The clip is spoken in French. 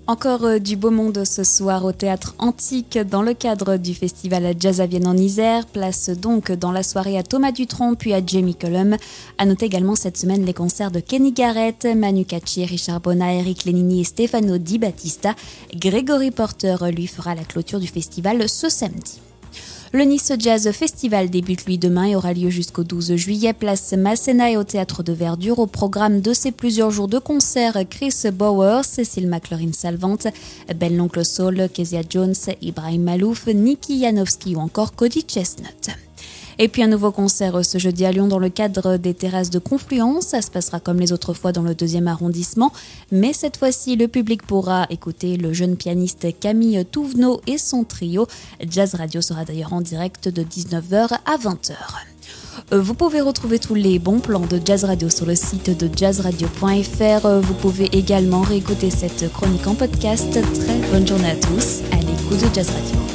Encore du beau monde ce soir au Théâtre Antique dans le cadre du festival Jazz à Vienne en Isère. Place donc dans la soirée à Thomas Dutronc puis à Jamie Cullum. À noter également cette semaine les concerts de Kenny Garrett, Manu Katché, Richard Bona, Eric Lénini et Stefano Di Battista. Gregory Porter lui fera la clôture du festival ce samedi. Le Nice Jazz Festival débute lui demain et aura lieu jusqu'au 12 juillet, place Masséna et au Théâtre de Verdure. Au programme de ces plusieurs jours de concerts, Chris Bowers, Cécile McLaurin-Salvant, Ben l'Oncle Soul, Kezia Jones, Ibrahim Malouf, Nicky Janowski ou encore Cody Chestnut. Et puis un nouveau concert ce jeudi à Lyon dans le cadre des terrasses de Confluence. Ça se passera comme les autres fois dans le 2e arrondissement. Mais cette fois-ci, le public pourra écouter le jeune pianiste Camille Touvenot et son trio. Jazz Radio sera d'ailleurs en direct de 19h à 20h. Vous pouvez retrouver tous les bons plans de Jazz Radio sur le site de jazzradio.fr. Vous pouvez également réécouter cette chronique en podcast. Très bonne journée à tous à l'écoute de Jazz Radio.